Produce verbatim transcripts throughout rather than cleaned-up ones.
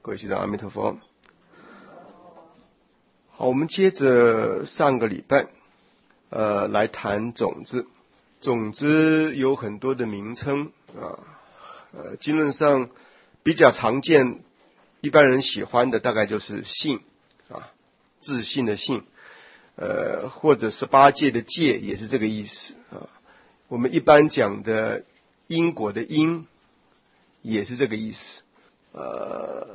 各位学长，阿弥陀佛。好，我们接着上个礼拜，呃，来谈种子。种子有很多的名称啊，呃，经论上比较常见，一般人喜欢的大概就是信啊，自信的信，呃，或者是八戒的戒也是这个意思啊。我们一般讲的因果的因也是这个意思，呃。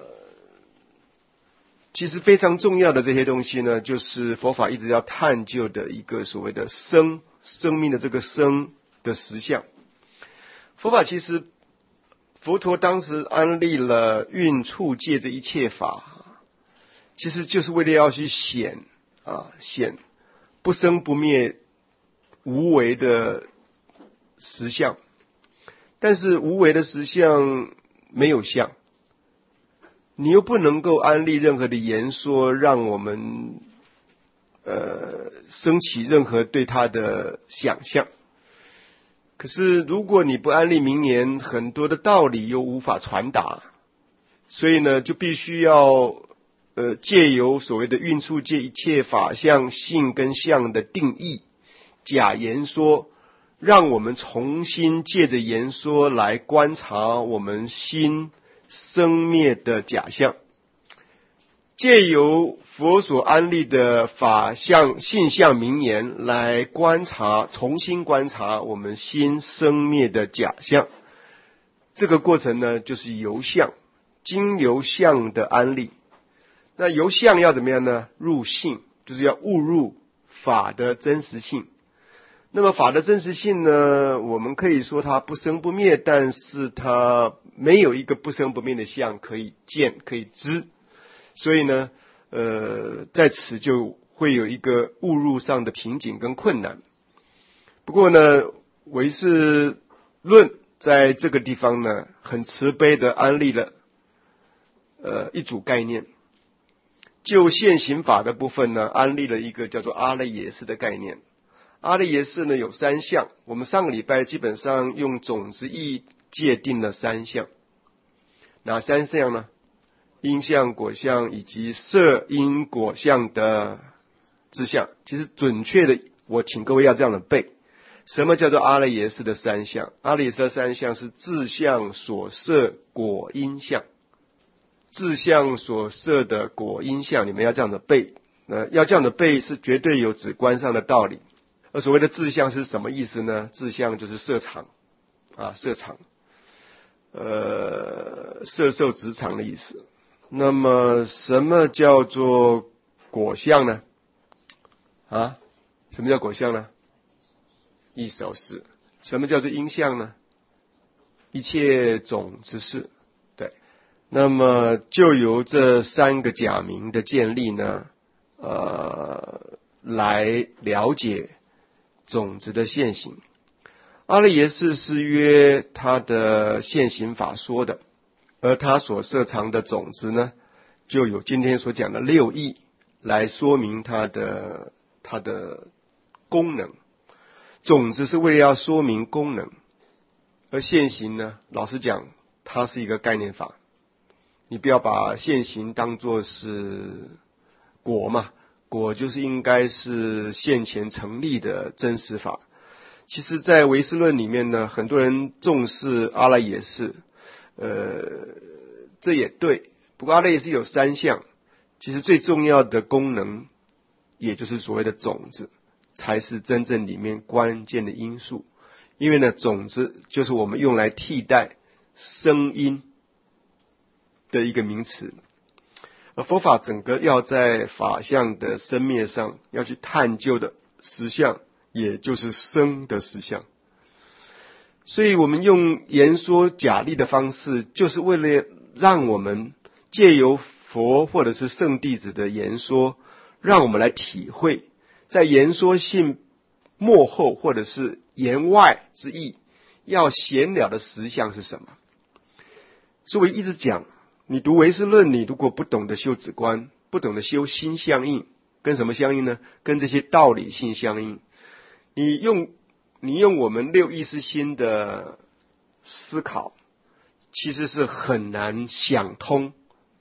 其实非常重要的这些东西呢，就是佛法一直要探究的一个所谓的生生命的这个生的实相。佛法其实佛陀当时安立了运处界这一切法，其实就是为了要去显啊显不生不灭无为的实相。但是无为的实相没有相，你又不能够安立任何的言说，让我们呃升起任何对它的想象。可是如果你不安立名言，很多的道理又无法传达，所以呢，就必须要呃借由所谓的运处界一切法相性跟相的定义，假言说，让我们重新借着言说来观察我们心生灭的假象，借由佛所安立的法相性相名言来观察，重新观察我们心生灭的假象。这个过程呢，就是由相，经由相的安立。那由相要怎么样呢？入性，就是要悟入法的真实性。那么法的真实性呢，我们可以说它不生不灭，但是它没有一个不生不灭的相可以见可以知，所以呢呃，在此就会有一个悟入上的瓶颈跟困难。不过呢，唯识论在这个地方呢，很慈悲的安立了呃一组概念。就现行法的部分呢，安立了一个叫做阿赖耶识的概念。阿赖耶识呢有三项，我们上个礼拜基本上用种子义界定了三项。哪三项呢？因相、果相以及摄因果相的志向。其实准确的，我请各位要这样的背。什么叫做阿赖耶识的三项？阿赖耶识的三项是志向所摄果因相。志向所摄的果因相，你们要这样的背。呃，要这样的背是绝对有直观上的道理。而所谓的志向是什么意思呢？志向就是色场啊，色场，呃，色受执场的意思。那么什么叫做果相呢？啊，什么叫果相呢？一手事。什么叫做因相呢？一切种之事。对，那么就由这三个假名的建立呢，呃，来了解种子的现行。阿赖耶识是约他的现行法说的，而他所摄藏的种子呢，就有今天所讲的六义来说明它的它的功能。种子是为了要说明功能，而现行呢，老实讲，它是一个概念法。你不要把现行当作是果嘛，果就是应该是现前成立的真实法。其实在唯识论里面呢，很多人重视阿赖耶识，呃，这也对。不过阿赖耶识有三项，其实最重要的功能，也就是所谓的种子，才是真正里面关键的因素。因为呢，种子就是我们用来替代声音的一个名词。而佛法整个要在法相的生灭上要去探究的实相，也就是生的实相。所以我们用言说假立的方式，就是为了让我们借由佛或者是圣弟子的言说，让我们来体会在言说性幕后或者是言外之意要显了的实相是什么。所以我一直讲，你读唯识论，你如果不懂得修止观，不懂得修心相应，跟什么相应呢？跟这些道理性相应。你用你用我们六意识心的思考，其实是很难想通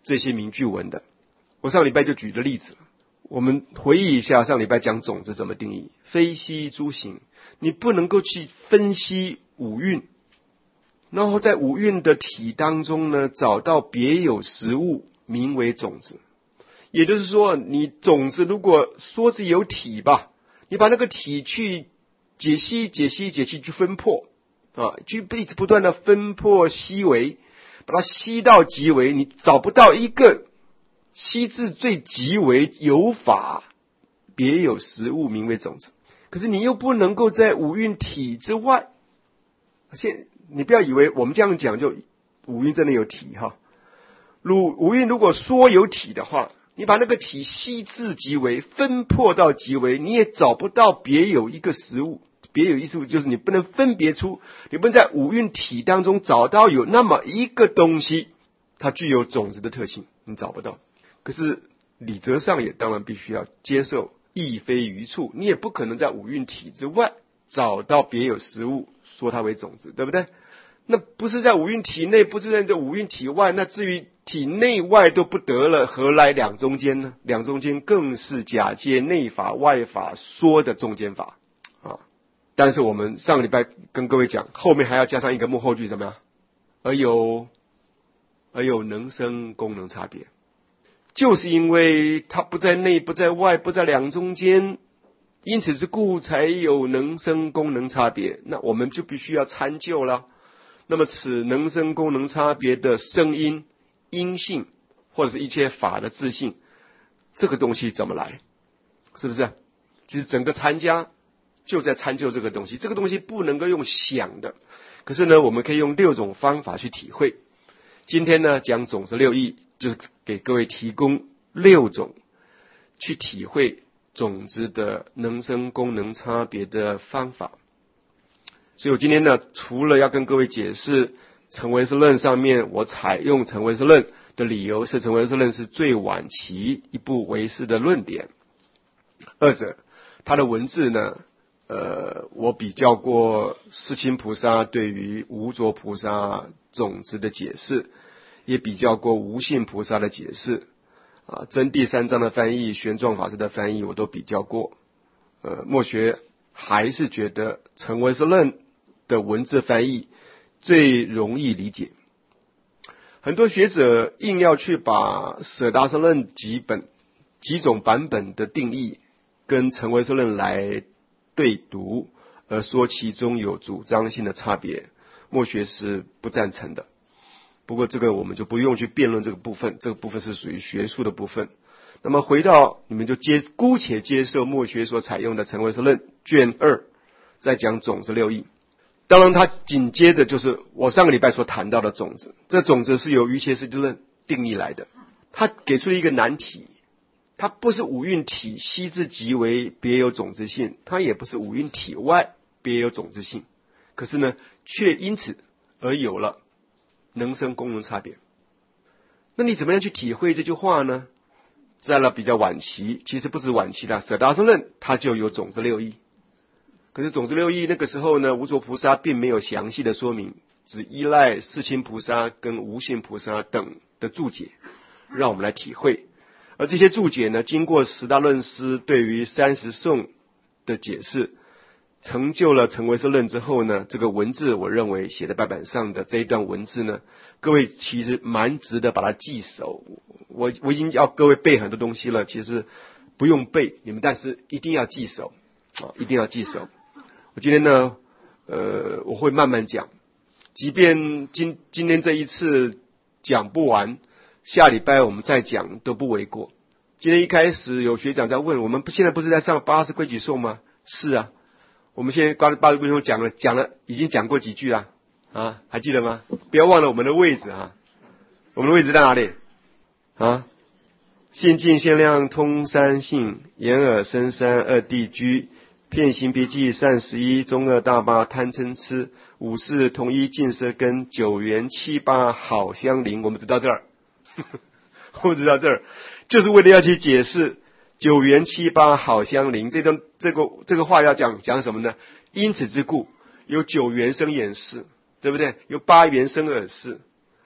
这些名句文的。我上礼拜就举的例子了，我们回忆一下上礼拜讲种子怎么定义，非悉诸行，你不能够去分析五蕴，然后在五蕴的体当中呢，找到别有实物，名为种子。也就是说，你种子如果说是有体吧，你把那个体去解析、解析、解析，去分破啊，就一直不断的分破析微，把它析到极微，你找不到一个析至最极微有法，别有实物，名为种子。可是你又不能够在五蕴体之外，现你不要以为我们这样讲就五蕴真的有体哈。如五蕴如果说有体的话，你把那个体析至极微，分破到极微，你也找不到别有一个实物。别有一实物就是你不能分别出，你不能在五蕴体当中找到有那么一个东西，它具有种子的特性，你找不到。可是理则上也当然必须要接受亦非余处，你也不可能在五蕴体之外找到别有实物说它为种子，对不对？那不是在五蕴体内，不是在这五蕴体外，那至于体内外都不得了，何来两中间呢？两中间更是假借内法外法说的中间法啊！但是我们上个礼拜跟各位讲，后面还要加上一个幕后句，怎么样？而有而有能生功能差别，就是因为它不在内不在外不在两中间，因此之故才有能生功能差别。那我们就必须要参究了。那么此能生功能差别的声音、因性，或者是一切法的自性，这个东西怎么来？是不是？其实整个参加就在参究这个东西，这个东西不能够用想的，可是呢，我们可以用六种方法去体会。今天呢，讲种子六义，就是给各位提供六种去体会种子的能生功能差别的方法。所以我今天呢，除了要跟各位解释成唯识论上面我采用成唯识论的理由是成唯识论是最晚期一部唯识的论点，二者它的文字呢，呃，我比较过世亲菩萨对于无着菩萨种子的解释，也比较过无性菩萨的解释啊，真第三章的翻译、玄奘法师的翻译我都比较过。呃，默学还是觉得成唯识论的文字翻译最容易理解。很多学者硬要去把舍大乘论几本几种版本的定义跟成唯识论来对读，而说其中有主张性的差别，默学是不赞成的。不过这个我们就不用去辩论这个部分，这个部分是属于学术的部分。那么回到你们就接姑且接受默学所采用的成唯识论卷二，在讲种子六义。当然它紧接着就是我上个礼拜所谈到的种子，这种子是由瑜伽师地论定义来的。它给出了一个难题，它不是五蕴体悉至极微别有种子性，它也不是五蕴体外别有种子性，可是呢却因此而有了能生功能差别。那你怎么样去体会这句话呢？在了比较晚期，其实不止晚期的舍大乘论它就有种子六义，可是种子六义那个时候呢，无着菩萨并没有详细的说明，只依赖世亲菩萨跟无性菩萨等的注解让我们来体会。而这些注解呢，经过十大论师对于三十颂的解释，成就了成唯识论之后呢，这个文字我认为写在白板上的这一段文字呢，各位其实蛮值得把它记熟。我我已经要各位背很多东西了，其实不用背，你们但是一定要记熟啊，一定要记熟。我今天呢，呃，我会慢慢讲，即便今今天这一次讲不完，下礼拜我们再讲都不为过。今天一开始有学长在问，我们现在不是在上八十规矩颂吗？是啊，我们现在八八十规矩颂讲了，讲了，已经讲过几句了啊，还记得吗？不要忘了我们的位置啊，我们的位置在哪里啊？性净限量通三性，眼耳身三二地居。遍行别记善十一，中二大八贪嗔痴，五事同一净色根，九缘七八好相邻。我们知道这儿，我们知道这儿，就是为了要去解释九缘七八好相邻这段这个这个话要讲讲什么呢？因此之故，有九缘生眼识，对不对？有八缘生耳识啊，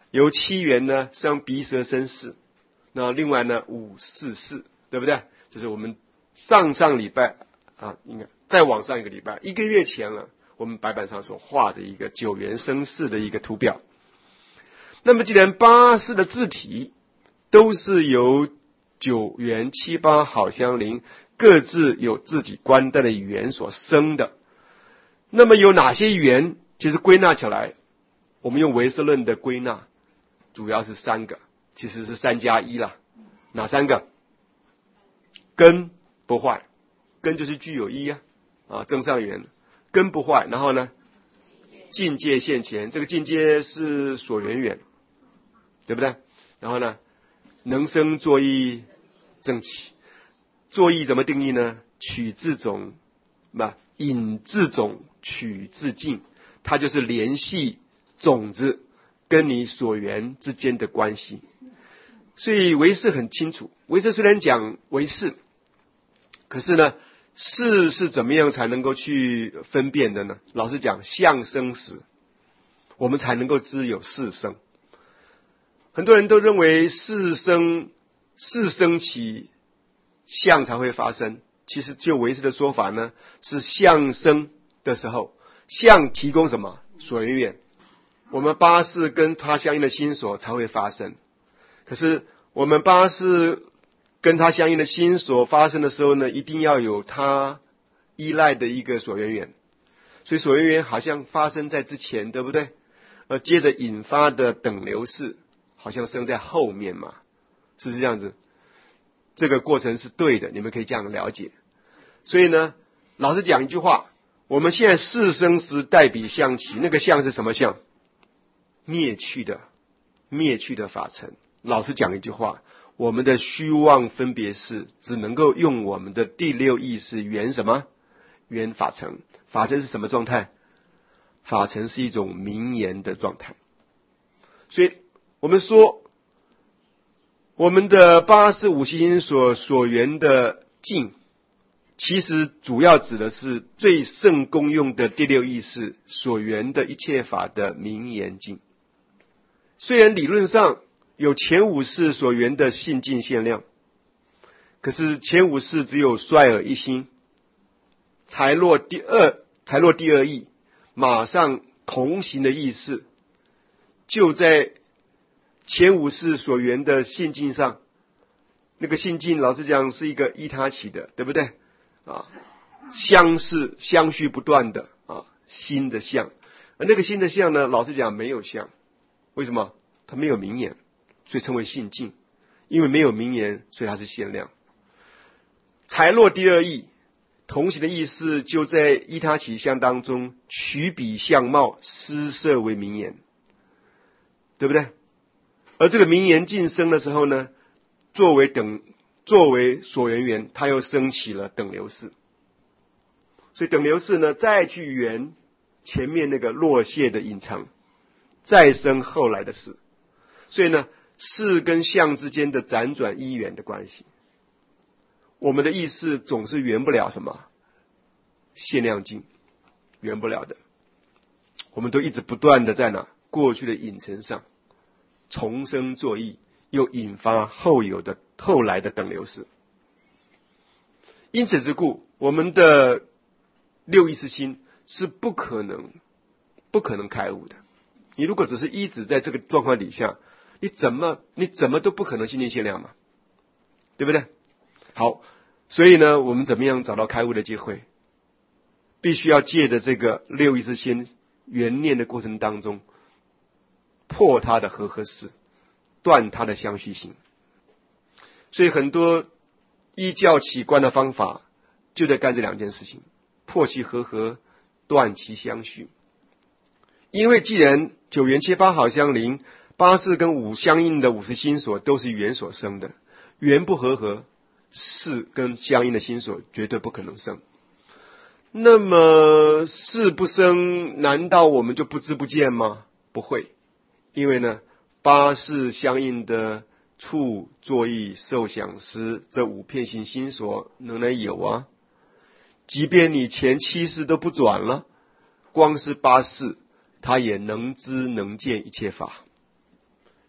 由七元呢生鼻舌身识，那另外呢五四四，对不对？这是我们上上礼拜啊，应该再往上一个礼拜，一个月前了，我们白板上所画的一个九元生识的一个图表。那么既然八识的字体都是由九元七八好相邻，各自有自己观待的语言所生的，那么有哪些语言？其实归纳起来，我们用唯识论的归纳，主要是三个，其实是三加一啦。哪三个？根不坏，根就是具有一啊，啊正上缘，根不坏。然后呢，境界现前，这个境界是所缘缘，对不对？然后呢，能生作意正起，作意怎么定义呢？取自种，不引自种，取自境，它就是联系种子跟你所缘之间的关系。所以唯识很清楚，唯识虽然讲唯识，可是呢，识是怎么样才能够去分辨的呢？老实讲，相生时，我们才能够知有识生。很多人都认为识生，识生起，相才会发生。其实就唯识的说法呢，是相生的时候，相提供什么？所缘缘，我们八识跟它相应的心所才会发生。可是我们八识跟它相应的心所发生的时候呢，一定要有它依赖的一个所缘缘，所以所缘缘好像发生在之前，对不对？而接着引发的等流识好像生在后面嘛，是不是这样子？这个过程是对的，你们可以这样了解。所以呢，老实讲一句话，我们现在识生时代比相起，那个相是什么相？灭去的，灭去的法尘。老实讲一句话，我们的虚妄分别识只能够用我们的第六意识缘什么？缘法尘。法尘是什么状态？法尘是一种名言的状态。所以我们说，我们的八识五心所所缘的境，其实主要指的是最胜功用的第六意识所缘的一切法的名言境。虽然理论上有前五识所缘的性境限量，可是前五识只有率尔一心，才落第二，才落第二义，马上同行的意识，就在前五识所缘的性境上，那个性境老实讲是一个依他起的，对不对？啊，相是相续不断的啊，心的相，而那个心的相呢，老实讲没有相，为什么？它没有名言，所以称为性境。因为没有名言，所以它是限量。才落第二义，同行的意思就在依他起相当中，取彼相貌施设为名言，对不对？而这个名言晋升的时候呢，作为等作为所缘缘，它又升起了等流识。所以等流识呢，再去圆前面那个落谢的隐藏，再生后来的识。所以呢，识跟相之间的辗转依缘的关系，我们的意识总是圆不了什么限量境，圆不了的。我们都一直不断的在哪过去的影尘上重生作意，又引发后有的后来的等流识。因此之故，我们的六意识心是不可能不可能开悟的。你如果只是一直在这个状况底下，你怎么你怎么都不可能心境限量嘛，对不对？好，所以呢，我们怎么样找到开悟的机会？必须要借着这个六意识心缘念的过程当中，破它的和合识，断它的相续性。所以很多依教起观的方法就在干这两件事情，破其和合，断其相续。因为既然九元七八好相邻，八识跟五相应的五识心所都是缘所生的，缘不和合，识跟相应的心所绝对不可能生。那么识不生，难道我们就不知不见吗？不会，因为呢，八识相应的触、作意、受、想、思这五片行心所仍然有啊。即便你前七识都不转了，光是八识，它也能知能见一切法。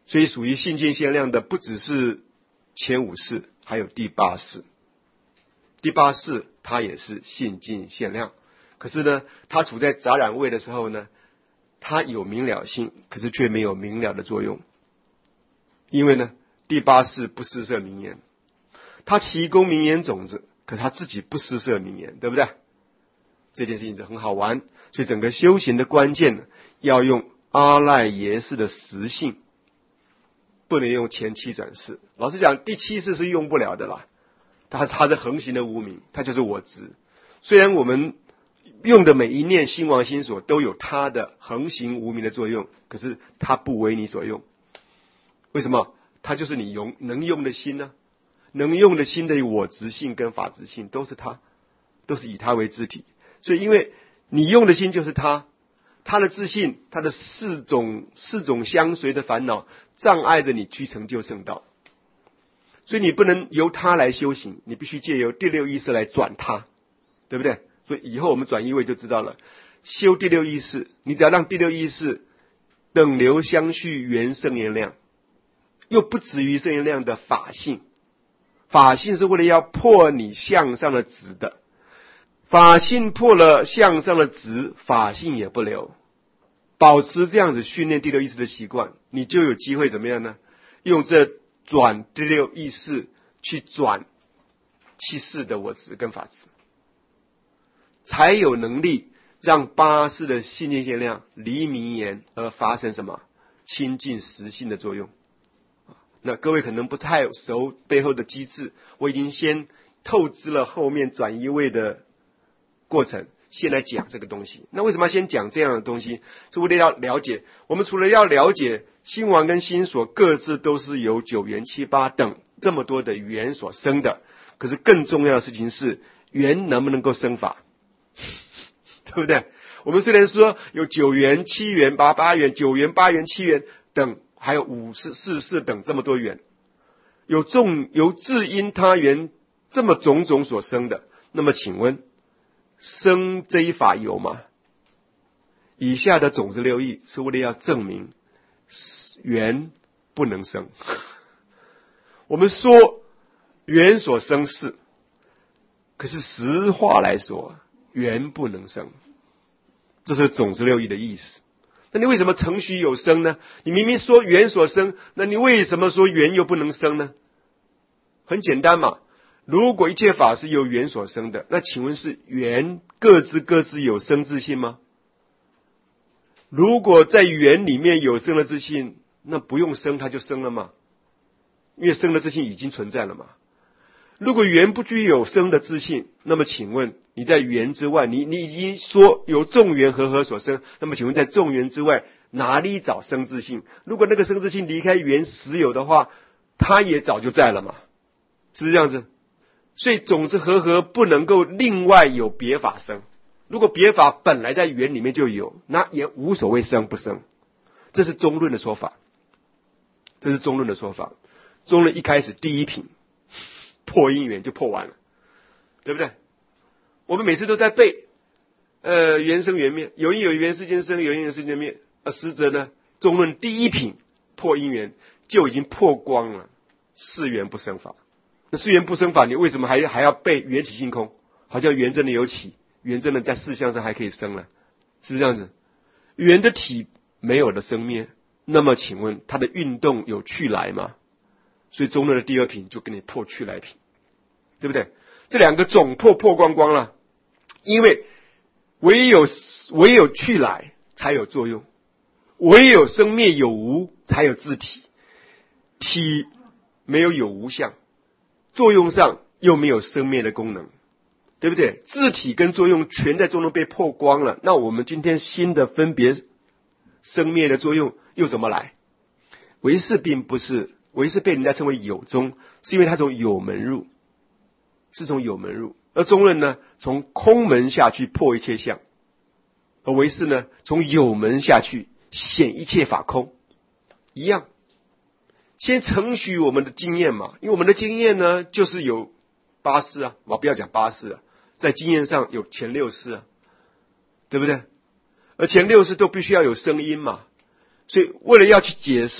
所以属于性境限量的不只是前五世，还有第八世。第八世它也是性境限量，可是呢，它处在杂染位的时候呢，它有明了性，可是却没有明了的作用。因为呢，第八世不施设名言，它提供名言种子，可它自己不施设名言，对不对？这件事情就很好玩。所以整个修行的关键呢，要用阿赖耶识的实性，不能用前七转世。老实讲，第七世是用不了的啦，它它是横行的无明，它就是我执。虽然我们用的每一念心王心所都有它的横行无明的作用，可是它不为你所用。为什么？它就是你用能用的心呢、啊？能用的心的我执性跟法执性都是它，都是以它为自体。所以因为你用的心就是它，它的自信，它的四种四种相随的烦恼障碍着你去成就圣道，所以你不能由它来修行，你必须借由第六意识来转它，对不对？所以以后我们转一位就知道了，修第六意识，你只要让第六意识等流相续圆圣言量，又不止于圣言量的法性，法性是为了要破你向上的执的，法性破了向上的执，法性也不留。保持这样子训练第六意识的习惯，你就有机会怎么样呢？用这转第六意识去转七世的我执跟法执，才有能力让八世的性境限量离名言而发生什么亲近实性的作用。那各位可能不太熟背后的机制，我已经先透支了后面转移位的过程，先来讲这个东西。那为什么要先讲这样的东西？是为了要了解，我们除了要了解心王跟心所各自都是由九缘七八等这么多的缘所生的，可是更重要的事情是缘能不能够生法，对不对？我们虽然说有九缘、七缘、八八缘、九缘、八缘、七缘等，还有五四四四等这么多缘，有众由自因他缘这么种种所生的，那么请问生这一法有吗？以下的种子六义是为了要证明缘不能生。我们说缘所生是，可是实话来说缘不能生，这是种子六义的意思。那你为什么承许有生呢？你明明说缘所生，那你为什么说缘又不能生呢？很简单嘛，如果一切法是由缘所生的，那请问是缘各自各自有生自性吗？如果在缘里面有生了自性，那不用生它就生了嘛，因为生的自性已经存在了嘛。如果缘不具有生的自性，那么请问你在缘之外，你你已经说有众缘和合所生，那么请问在众缘之外哪里找生自性？如果那个生自性离开缘实有的话，它也早就在了嘛，是不是这样子？所以种子和合不能够另外有别法生，如果别法本来在缘里面就有，那也无所谓生不生。这是中论的说法，这是中论的说法。中论一开始第一品破因缘就破完了，对不对？我们每次都在背呃缘生缘灭，有因有缘世间生，有因有世间灭，而实则呢中论第一品破因缘就已经破光了是缘不生法。那是缘不生法，你为什么还还要背缘起性空？好像缘真的有起，缘真的在事相上还可以生了，是不是这样子？缘的体没有了生灭，那么请问它的运动有去来吗？所以中论的第二品就给你破去来品，对不对？这两个总破破光光了，因为唯有唯有去来才有作用，唯有生灭有无才有自体，体没有有无相，作用上又没有生灭的功能，对不对？自体跟作用全在中论被破光了，那我们今天新的分别生灭的作用又怎么来？唯识并不是，唯识被人家称为有宗，是因为它从有门入，是从有门入，而中论呢从空门下去破一切相，而唯识呢从有门下去显一切法空，一样。先承许我们的经验嘛，因为我们的经验呢就是有八识啊，我不要讲八识啊，在经验上有前六识啊，对不对？而前六识都必须要有声音嘛，所以为了要去解释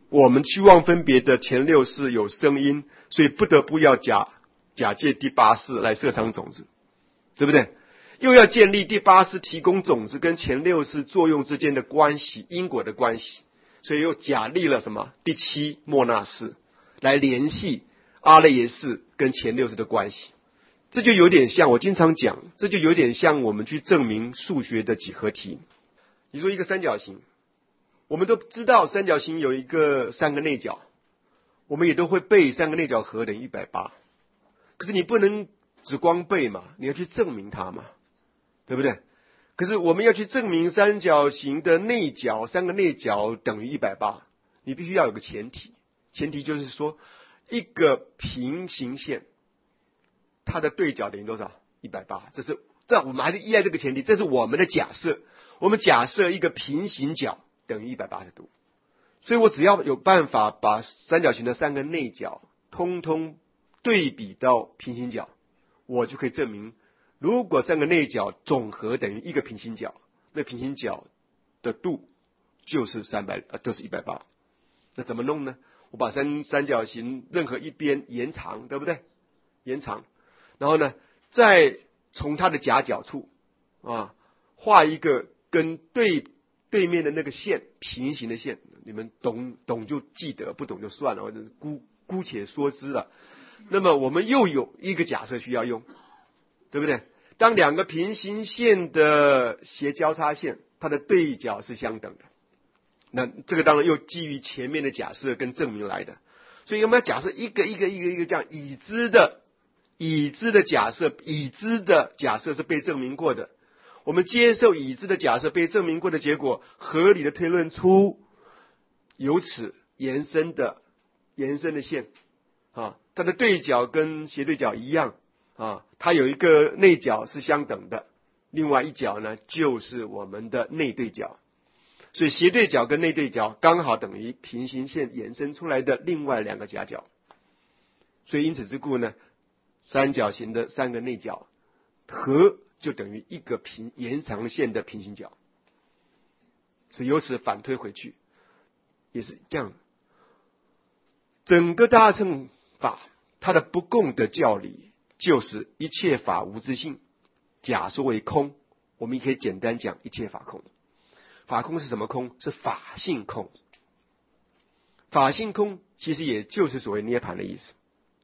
我们虚妄分别的前六识有声音，所以不得不要假假借第八识来摄藏种子，对不对？又要建立第八识提供种子跟前六识作用之间的关系，因果的关系，所以又假立了什么第七末那识来联系阿赖耶识跟前六识的关系。这就有点像我经常讲，这就有点像我们去证明数学的几何题。你说一个三角形，我们都知道三角形有一个三个内角，我们也都会背三个内角和等于一百八，可是你不能只光背嘛，你要去证明它嘛，对不对？可是我们要去证明三角形的内角，三个内角等于一百八，你必须要有个前提，前提就是说一个平行线它的对角等于多少？一百八。这是这我们还是依赖这个前提，这是我们的假设。我们假设一个平行角等于一百八十度，所以我只要有办法把三角形的三个内角通通对比到平行角，我就可以证明，如果三个内角总和等于一个平行角，那平行角的度就是三百，呃，都是一百八。那怎么弄呢？我把三三角形任何一边延长，对不对？延长。然后呢，再从它的夹角处啊画一个跟对对面的那个线平行的线，你们懂懂就记得，不懂就算了，或者姑姑且说之了。那么我们又有一个假设需要用，对不对？当两个平行线的斜交叉线，它的对角是相等的，那这个当然又基于前面的假设跟证明来的。所以我们要假设一个一个一个一个这样已知的。已知的假设，已知的假设是被证明过的，我们接受已知的假设被证明过的结果，合理的推论出由此延伸的延伸的线啊，它的对角跟斜对角一样啊，它有一个内角是相等的，另外一角呢就是我们的内对角，所以斜对角跟内对角刚好等于平行线延伸出来的另外两个夹角，所以因此之故呢，三角形的三个内角和就等于一个平延长线的平行角，所以由此反推回去也是这样。整个大乘法它的不共的教理就是一切法无自性，假说为空，我们也可以简单讲一切法空。法空是什么空？是法性空。法性空其实也就是所谓涅槃的意思。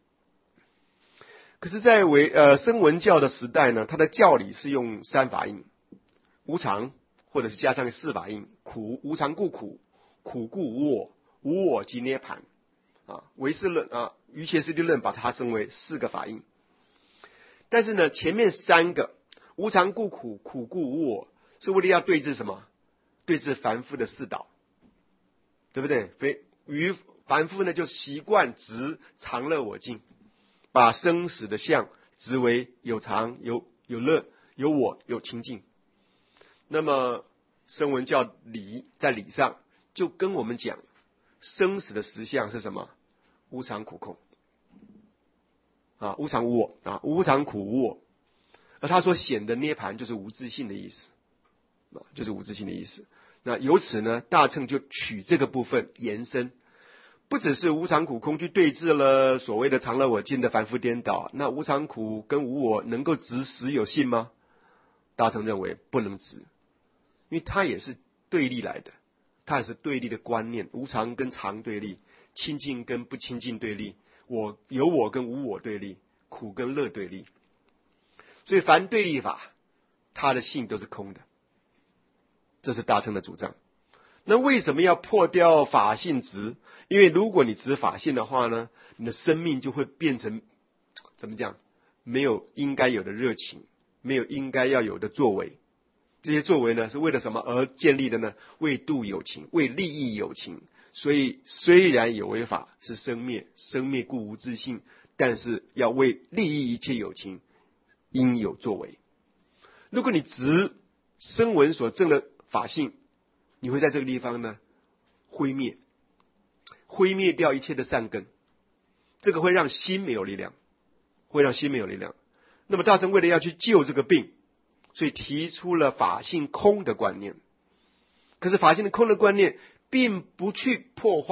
可是在为呃声闻教的时代呢，它的教理是用三法印，无常，或者是加上四法印，苦，无常故苦，苦故无我，无我即涅槃啊。唯识论啊，瑜伽师地论把它称为四个法印。但是呢，前面三个无常故苦，苦故无我，是为了要对治什么？对治凡夫的四倒，对不对？非于凡夫呢，就习惯执常乐我净，把生死的相执为有常有有乐有我有清净。那么声闻教理在理上就跟我们讲，生死的实相是什么？无常苦空啊，无常无我啊，无常苦无我。而他所显的涅槃就是无自性的意思啊，就是无自性的意思。那由此呢，大乘就取这个部分延伸，不只是无常苦空去对治了所谓的常乐我净的凡夫颠倒，那无常苦跟无我能够执实有性吗？大乘认为不能执，因为它也是对立来的，它也是对立的观念，无常跟常对立，清净跟不清净对立，我有我跟无我对立，苦跟乐对立。所以凡对立法，它的性都是空的，这是大乘的主张。那为什么要破掉法性执？因为如果你执法性的话呢，你的生命就会变成怎么讲？没有应该有的热情，没有应该要有的作为。这些作为呢，是为了什么而建立的呢？为度有情，为利益有情。所以虽然有为法是生灭，生灭故无自性，但是要为利益一切有情，应有作为。如果你执声闻所证的法性，你会在这个地方呢灰灭，灰灭掉一切的善根，这个会让心没有力量，会让心没有力量。那么大乘为了要去救这个病，所以提出了法性空的观念。可是法性的空的观念并不去破坏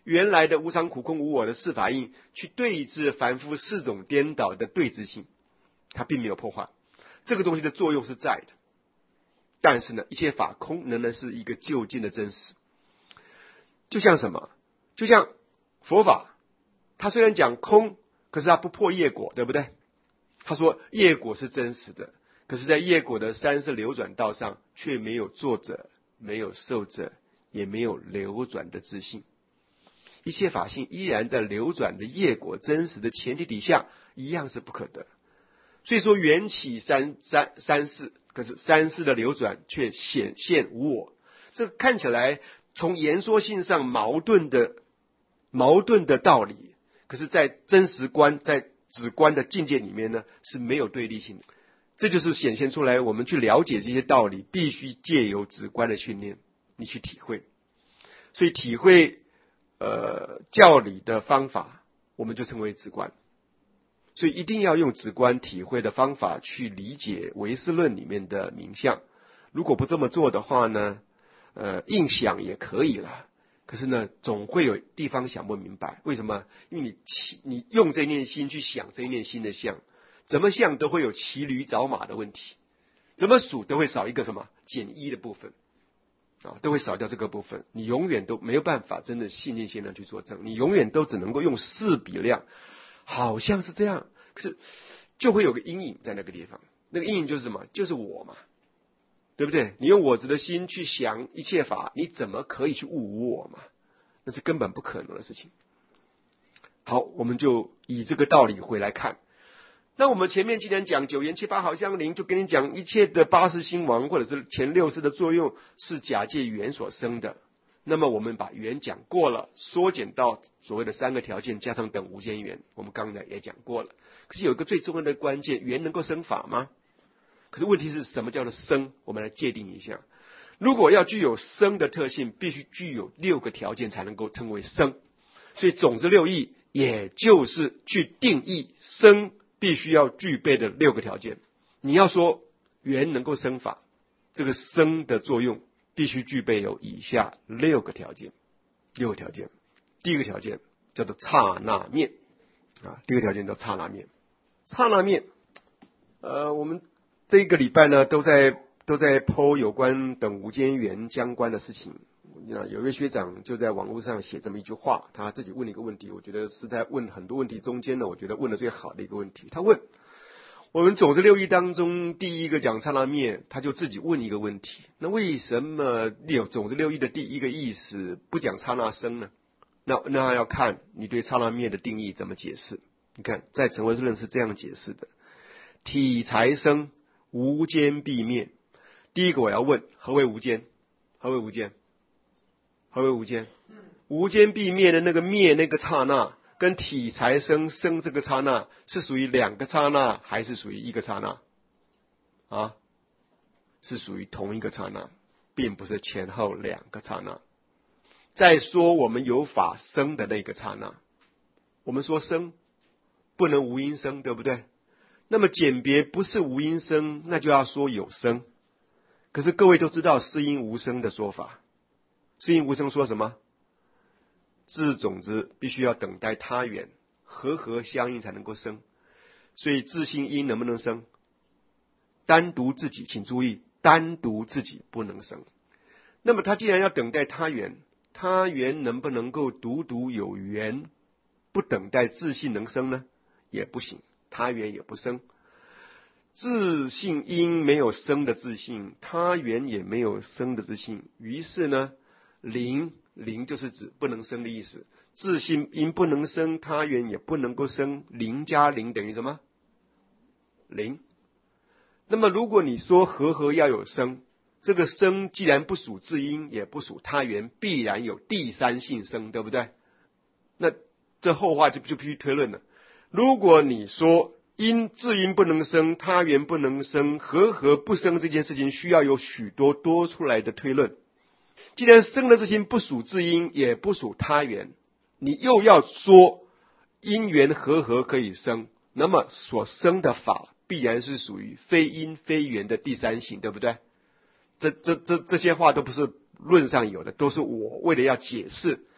原来的无常苦空无我的四法印去对治凡夫四种颠倒的对治性，它并没有破坏，这个东西的作用是在的。但是呢，一切法空仍然是一个究竟的真实。就像什么？就像佛法，它虽然讲空，可是它不破业果，对不对？他说业果是真实的，可是在业果的三世流转道上，却没有作者，没有受者，也没有流转的自性。一切法性依然在流转的业果真实的前提底下，一样是不可得。所以说缘起三三三世，可是三世的流转却显现无我。这看起来从言说性上矛盾的矛盾的道理，可是在真实观，在止观的境界里面呢，是没有对立性的。这就是显现出来，我们去了解这些道理，必须借由止观的训练，你去体会。所以体会呃教理的方法，我们就称为止观。所以一定要用止观体会的方法去理解唯识论里面的名相。如果不这么做的话呢，呃，硬想也可以了。可是呢，总会有地方想不明白，为什么？因为你你用这一念心去想这一念心的相，怎么想都会有骑驴找马的问题，怎么数都会少一个什么减一的部分啊，都会少掉这个部分。你永远都没有办法真的信念性量去作证，你永远都只能够用四比量，好像是这样，可是就会有个阴影在那个地方。那个阴影就是什么？就是我嘛。对不对？你用我执的心去想一切法，你怎么可以去悟无我嘛？那是根本不可能的事情。好，我们就以这个道理回来看。那我们前面既然讲九言七八好相邻，就跟你讲一切的八识心王或者是前六识的作用是假借缘所生的。那么我们把缘讲过了，缩减到所谓的三个条件加上等无间缘，我们刚才也讲过了。可是有一个最重要的关键，缘能够生法吗？可是问题是什么叫做生？我们来界定一下。如果要具有生的特性，必须具有六个条件才能够称为生。所以总之六义，也就是去定义生必须要具备的六个条件。你要说缘能够生法，这个生的作用必须具备有以下六个条件。六个条件，第一个条件叫做刹那面啊，第一个条件叫刹那面。刹那面，呃，我们这一个礼拜呢，都在都在 po 有关等无间缘相关的事情。那有一位学长就在网络上写这么一句话，他自己问了一个问题，我觉得是在问很多问题中间呢，我觉得问的最好的一个问题。他问我们总是六义当中第一个讲刹那面，他就自己问一个问题：那为什么有总是六义的第一个意思不讲刹那生呢？那那要看你对刹那面的定义怎么解释。你看，在成唯识论是这样解释的：体才生，无间必灭。第一个我要问，何为无间？何为无间？何为无间？无间必灭的那个灭那个刹那，跟体才生生这个刹那是属于两个刹那，还是属于一个刹那？啊，是属于同一个刹那，并不是前后两个刹那。再说我们有法生的那个刹那，我们说生不能无因生，对不对？那么简别不是无因生，那就要说有生。可是各位都知道是因无生的说法，是因无生说什么？自种子必须要等待他缘，和合相应才能够生。所以自性因能不能生？单独自己，请注意，单独自己不能生。那么他既然要等待他缘，他缘能不能够独独有缘，不等待自性能生呢？也不行，他缘也不生。自性因没有生的自性，他缘也没有生的自性，于是呢，零零就是指不能生的意思。自性因不能生，他缘也不能够生，零加零等于什么？零。那么如果你说和合要有生，这个生既然不属自因，也不属他缘，必然有第三性生，对不对？那这后话就就必须推论了。如果你说因自因不能生，他缘不能生，和合不生这件事情需要有许多多出来的推论。既然生的事情不属自因，也不属他缘，你又要说因缘和合可以生，那么所生的法必然是属于非因非缘的第三性，对不对？这这这这些话都不是论上有的，都是我为了要解释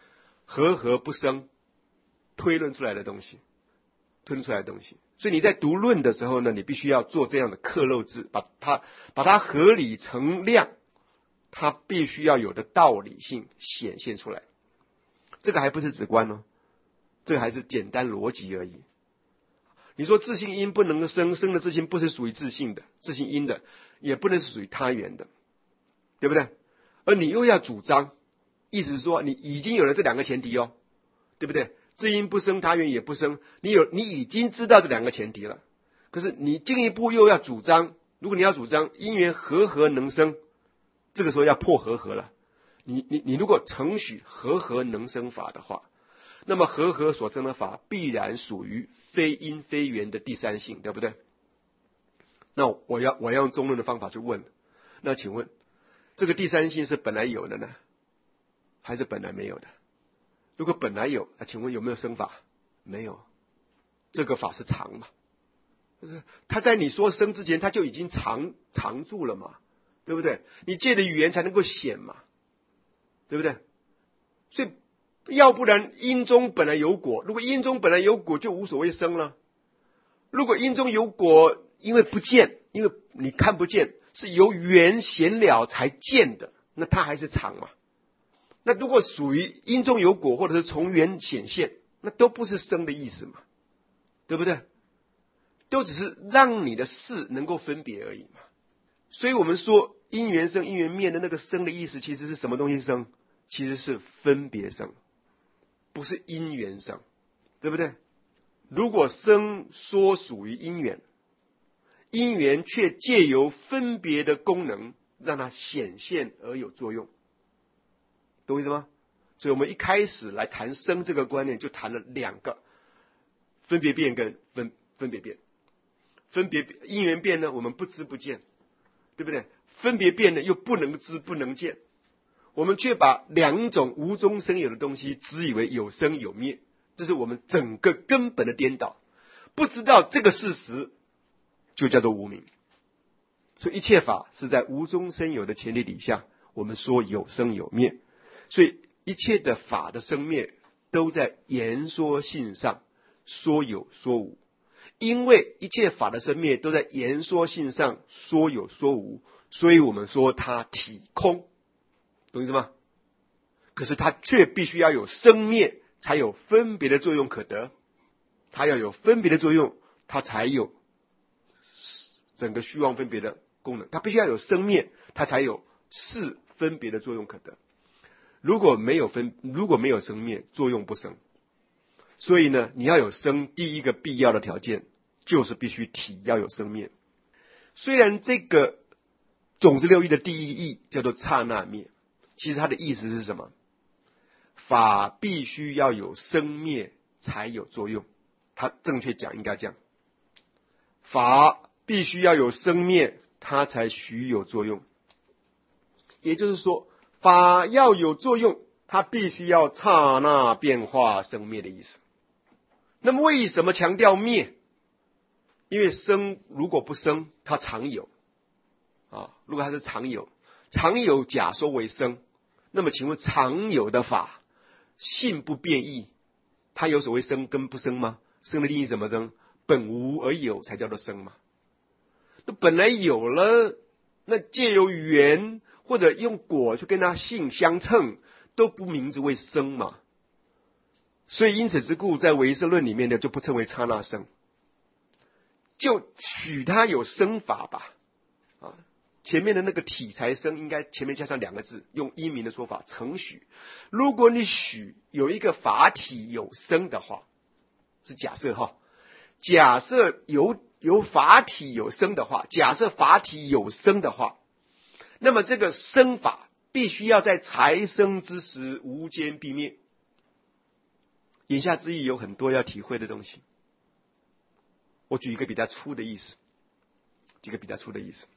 和合不生推论出来的东西，推论出来的东西。所以你在读论的时候呢，你必须要做这样的克漏字，把它把它合理成量，它必须要有的道理性显现出来。这个还不是直观哦，这个还是简单逻辑而已。你说自性因不能生，生的自性不是属于自性的，自性因的，也不能是属于他缘的，对不对？而你又要主张，意思是说你已经有了这两个前提哦，对不对？自因不生，他缘也不生，你有你已经知道这两个前提了。可是你进一步又要主张，如果你要主张因缘和合能生，这个时候要破和合了。你你你如果承许和合能生法的话，那么和合所生的法必然属于非因非缘的第三性，对不对？那我要我要用中论的方法去问，那请问这个第三性是本来有的呢，还是本来没有的？如果本来有，那请问有没有生法？没有，这个法是常嘛，就是他在你说生之前，他就已经常常住了嘛，对不对？你借的语言才能够显嘛，对不对？所以要不然因中本来有果，如果因中本来有果，就无所谓生了。如果因中有果，因为不见，因为你看不见，是由缘显了才见的，那它还是常嘛。那如果属于因中有果，或者是从缘显现，那都不是生的意思嘛，对不对？都只是让你的事能够分别而已嘛。所以我们说因缘生因缘灭的那个生的意思，其实是什么东西生？其实是分别生，不是因缘生，对不对？如果生说属于因缘，因缘却借由分别的功能让它显现而有作用，懂我意思吗？所以我们一开始来谈生这个观念，就谈了两个分别变跟分分别变。分别因缘变呢，我们不知不见，对不对？分别变呢，又不能知不能见，我们却把两种无中生有的东西只以为有生有灭，这是我们整个根本的颠倒。不知道这个事实，就叫做无明。所以一切法是在无中生有的前提底下，我们说有生有灭。所以一切的法的生灭都在言说性上说有说无，因为一切法的生灭都在言说性上说有说无，所以我们说它体空，懂意思吗？可是它却必须要有生灭，才有分别的作用可得。它要有分别的作用，它才有整个虚妄分别的功能。它必须要有生灭，它才有是分别的作用可得。如果没有分，如果没有生灭，作用不生。所以呢，你要有生，第一个必要的条件就是必须体要有生灭。虽然这个种子六义的第一义叫做刹那灭，其实它的意思是什么？法必须要有生灭才有作用。它正确讲应该这样，法必须要有生灭，它才许有作用。也就是说，法要有作用，它必须要刹那变化生灭的意思。那么为什么强调灭？因为生如果不生，它常有啊。如果它是常有，常有假说为生，那么请问常有的法性不变异，它有所谓生跟不生吗？生的定义怎么生？本无而有才叫做生嘛。那本来有了，那借由缘或者用果去跟它性相称，都不名之为生嘛。所以因此之故，在唯识论里面呢，就不称为刹那生，就许它有生法吧。啊，前面的那个体才生，应该前面加上两个字，用英明的说法，承许。如果你许有一个法体有生的话，是假设哈，假设有有法体有生的话，假设法体有生的话，那么这个生法必须要在才生之时无间必灭。言下之意有很多要体会的东西，我举一个比较粗的意思，几个比较粗的意思。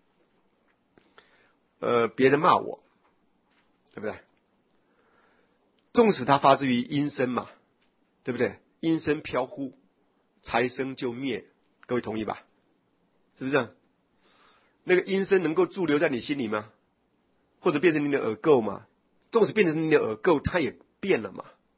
呃，别人骂我，对不对？纵使它发自于阴身嘛，对不对？阴身飘忽，财生就灭，各位同意吧？是不是？那个阴身能够驻留在你心里吗？或者变成你的耳垢吗？纵使变成你的耳垢，它也变了嘛，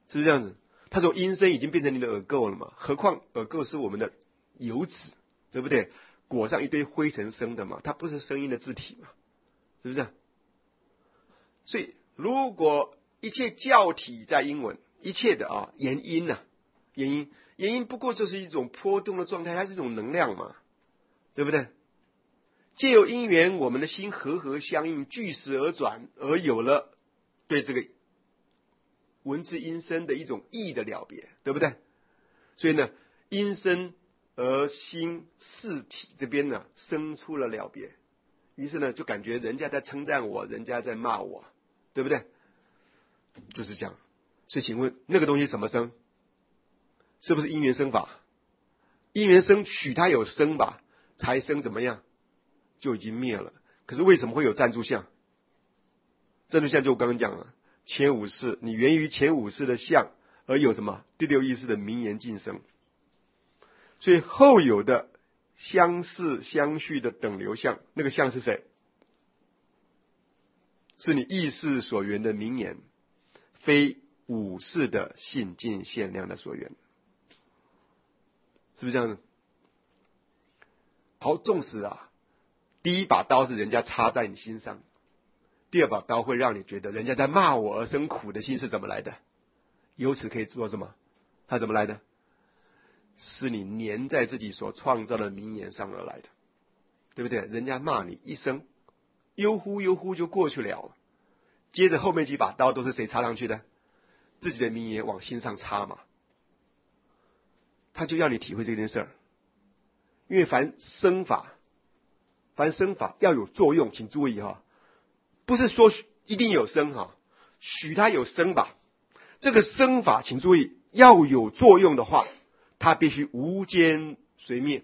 是不是这样子？他说音声已经变成你的耳垢了嘛，何况耳垢是我们的油脂，对不对？裹上一堆灰尘生的嘛，它不是声音的字体嘛，是不是？所以如果一切教体在英文，一切的啊言音呐、啊，言音言音不过就是一种波动的状态，它是一种能量嘛，对不对？借由因缘，我们的心和合相应，聚时而转，而有了对这个文字音声的一种意的了别，对不对？所以呢，音声而心四体这边呢生出了了别，于是呢就感觉人家在称赞我，人家在骂我，对不对？就是这样。所以请问那个东西什么声？是不是因缘生法？因缘生许它有生吧，财生怎么样就已经灭了。可是为什么会有赞助相？赞助相就我刚刚讲了，前五识，你源于前五识的相而有什么第六意识的名言晋升，所以后有的相似相续的等流相，那个相是谁？是你意识所缘的名言，非五识的性尽限量的所缘，是不是这样子？好，纵使啊，第一把刀是人家插在你心上，第二把刀会让你觉得人家在骂我而生苦的心是怎么来的？由此可以做什么？它怎么来的？是你粘在自己所创造的名言上而来的，对不对？人家骂你一声，悠忽悠忽就过去了，接着后面几把刀都是谁插上去的？自己的名言往心上插嘛。他就要你体会这件事儿，因为凡生法，凡生法要有作用，请注意哈，不是说一定有生哈，许它有生吧。这个生法，请注意，要有作用的话，它必须无间随灭。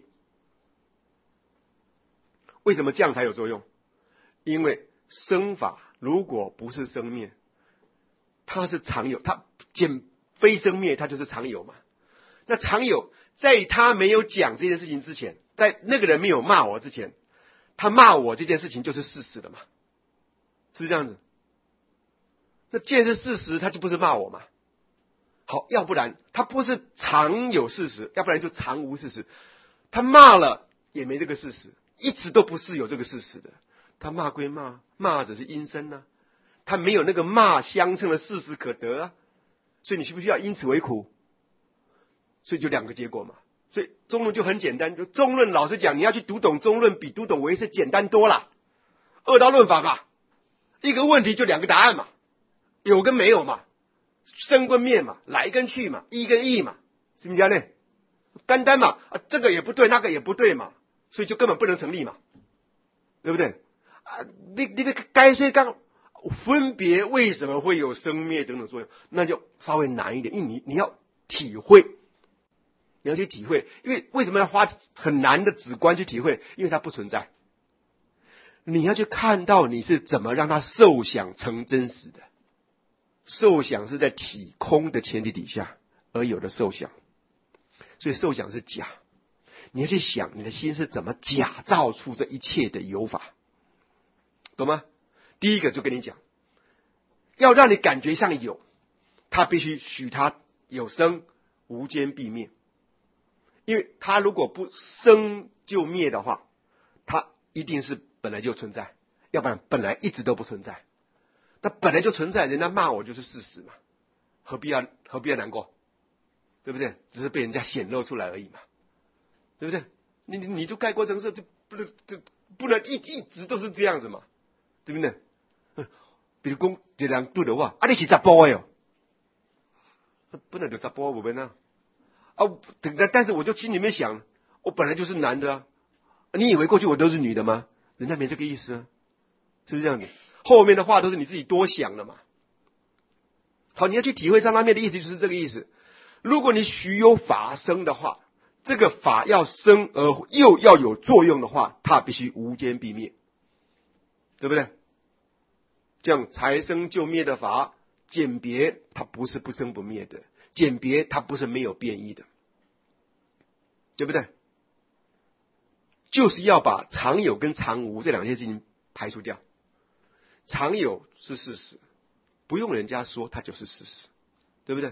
为什么这样才有作用？因为生法如果不是生灭，它是常有，它减非生灭，它就是常有嘛。那常有，在他没有讲这件事情之前，在那个人没有骂我之前，他骂我这件事情就是事实的嘛，是不是这样子？那既然是事实，他就不是骂我嘛。好，要不然他不是常有事实，要不然就常无事实。他骂了也没这个事实，一直都不是有这个事实的。他骂归骂，骂只是音声啊，他没有那个骂相称的事实可得啊。所以你需不需要因此为苦？所以就两个结果嘛。所以中论就很简单，就中论老实讲，你要去读懂中论，比读懂唯识简单多了。二道论法嘛，一个问题就两个答案嘛，有跟没有嘛，生跟灭嘛，来跟去嘛，一跟异嘛，是不是这样呢？单单嘛，啊，这个也不对，那个也不对嘛，所以就根本不能成立嘛，对不对？啊，你你的该说刚分别为什么会有生灭等等作用，那就稍微难一点，因为你你要体会。你要去体会，因为为什么要花很难的直观去体会？因为它不存在。你要去看到你是怎么让它受想成真实的。受想是在体空的前提底下而有的受想，所以受想是假。你要去想你的心是怎么假造出这一切的有法，懂吗？第一个就跟你讲，要让你感觉上有，它必须许它有生，无间必灭。因为它如果不生就灭的话，它一定是本来就存在，要不然本来一直都不存在。它本来就存在，人家骂我就是事实嘛，何必要何必要难过，对不对？只是被人家显露出来而已嘛，对不对？你你就概括成是就不能就不能一一直都是这样子嘛，对不对？比如讲这人对的话，啊你是查甫的哦，本来就查甫无变啊。啊，但是我就心里面想，我本来就是男的啊，你以为过去我都是女的吗？人家没这个意思啊，是不是这样子？后面的话都是你自己多想了嘛。好，你要去体会上面的意思，就是这个意思。如果你许有法生的话，这个法要生而又要有作用的话，它必须无间必灭，对不对？这样才生就灭的法，简别它不是不生不灭的，简别它不是没有变异的，对不对？就是要把常有跟常无这两件事情排除掉。常有是事实，不用人家说它就是事实，对不对？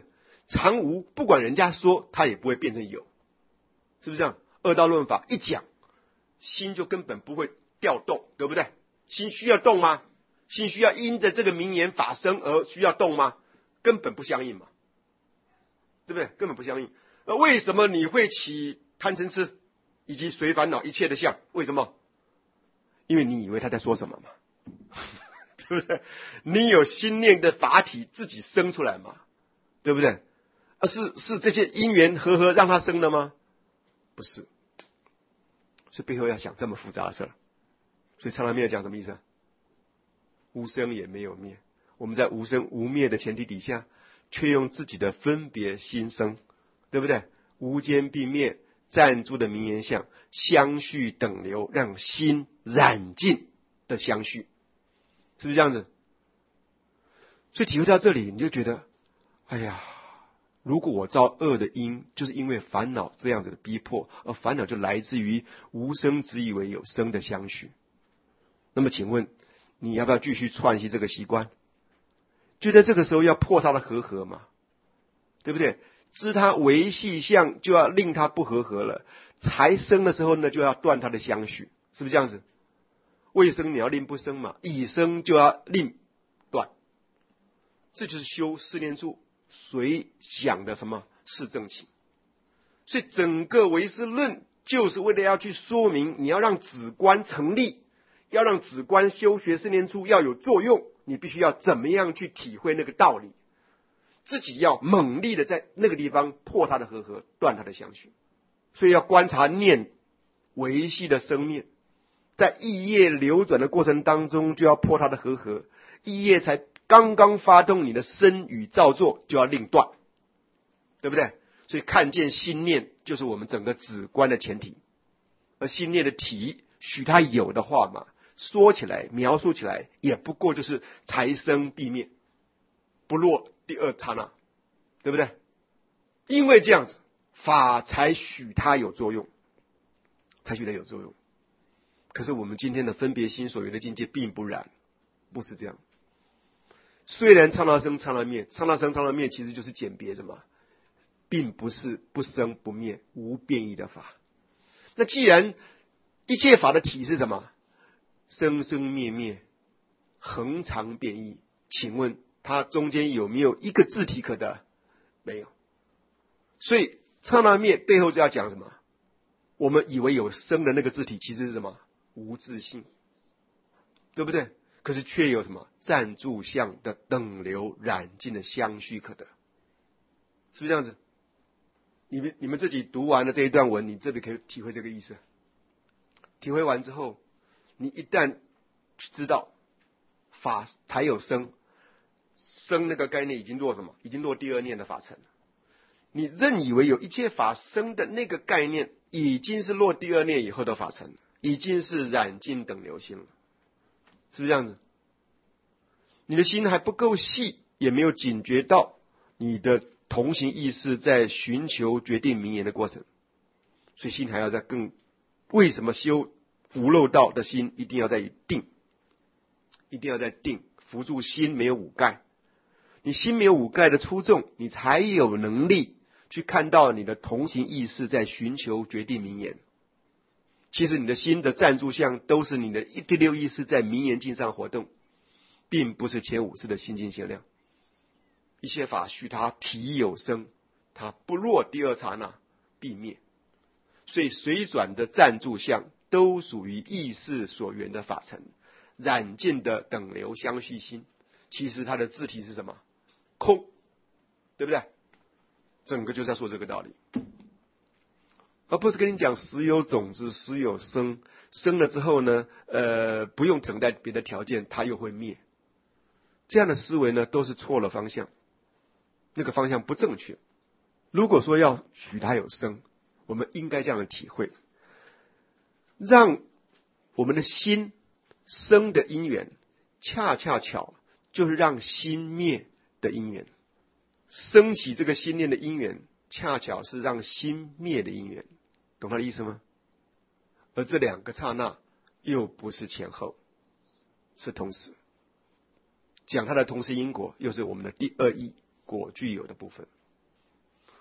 常无，不管人家说，它也不会变成有，是不是这样？二道论法一讲，心就根本不会调动，对不对？心需要动吗？心需要因着这个名言法生而需要动吗？根本不相应嘛，对不对？根本不相应。那为什么你会起贪嗔痴以及随烦恼一切的相？为什么？因为你以为他在说什么嘛，对不对？你有心念的法体自己生出来嘛，对不对？而是是这些因缘和合让它生的吗？不是。所以背后要想这么复杂的事儿。所以常常灭讲什么意思啊？无生也没有灭，我们在无生无灭的前提底下，却用自己的分别心生，对不对？无间必灭，暂住的名言相，相续等流，让心染尽的相续，是不是这样子？所以体会到这里，你就觉得，哎呀，如果我造恶的因，就是因为烦恼这样子的逼迫，而烦恼就来自于无生只以为有生的相续。那么请问你要不要继续串习这个习惯？就在这个时候要破它的和合嘛，对不对？知它为细相，就要令它不和合了。才生的时候呢，就要断它的相续，是不是这样子？未生你要令不生嘛，已生就要令断。这就是修四念处随想的什么四正起。所以整个唯识论就是为了要去说明，你要让止观成立，要让止观修学四念处要有作用，你必须要怎么样去体会那个道理，自己要猛力的在那个地方破它的和合，断它的相续。所以要观察念维系的生灭，在意业流转的过程当中就要破它的和合，意业才刚刚发动，你的身语造作就要令断，对不对？所以看见心念就是我们整个止观的前提，而心念的体许它有的话嘛，说起来描述起来也不过就是才生必灭，不落第二刹那，对不对？因为这样子法才许它有作用，才许它有作用。可是我们今天的分别心所缘的境界并不然，不是这样。虽然刹那生刹那灭，刹那生刹那灭其实就是简别什么，并不是不生不灭无变异的法。那既然一切法的体是什么？生生灭灭，恒常变异，请问它中间有没有一个自体可得？没有。所以刹那灭背后就要讲什么？我们以为有生的那个自体其实是什么？无自性，对不对？可是却有什么暂住相的等流染尽的相续可得，是不是这样子？你们你们自己读完了这一段文，你这里可以体会这个意思。体会完之后，你一旦知道法才有生，生那个概念已经落什么？已经落第二念的法层了。你认以为有一切法生的那个概念，已经是落第二念以后的法层了，已经是染尽等流心了，是不是这样子？你的心还不够细，也没有警觉到你的同行意识在寻求决定名言的过程，所以心还要再更。为什么修福漏道的心一定要在于定？一定要在定，扶住心没有五盖。你心没有五盖的出众，你才有能力去看到你的同行意识在寻求决定名言。其实你的心的暂住相都是你的第六意识在名言境上活动，并不是前五识的心境限量。一切法须它体有生，它不落第二刹那必灭。所以随转的暂住相都属于意识所缘的法层，染尽的等流相续心，其实它的字体是什么？空，对不对？整个就是在说这个道理，而不是跟你讲时有种子，时有生，生了之后呢，呃，不用等待别的条件，它又会灭。这样的思维呢，都是错了方向，那个方向不正确。如果说要许它有生，我们应该这样的体会，让我们的心生的因缘，恰恰巧就是让心灭的因缘。升起这个心念的因缘，恰巧是让心灭的因缘，懂他的意思吗？而这两个刹那又不是前后，是同时。讲它的同时因果，又是我们的第二义果具有的部分。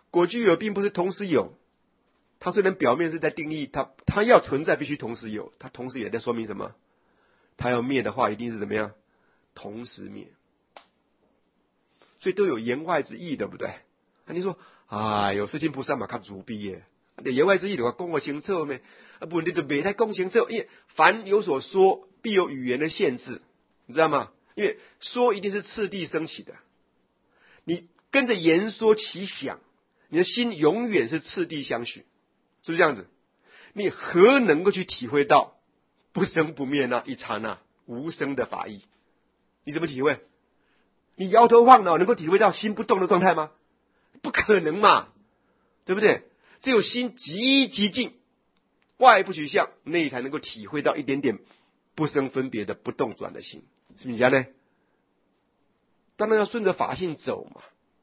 果具有并不是同时有，它虽然表面是在定义它，它要存在必须同时有，它同时也在说明什么？它要灭的话，一定是怎么样？同时灭。所以都有言外之意，对不对？啊，你说，哎呦，世亲菩萨嘛，较主逼耶。言外之意的话，讲我清楚咩？啊，不，你就别太讲清楚，因为凡有所说，必有语言的限制，你知道吗？因为说一定是次第升起的，你跟着言说其想，你的心永远是次第相续，是不是这样子？你何能够去体会到不生不灭那一刹那无生的法义？你怎么体会？你摇头晃脑能够体会到心不动的状态吗？不可能嘛，对不对？只有心极极静，外不取相，内才能够体会到一点点不生分别的不动转的心，是不是这样呢？当然要顺着法性走嘛，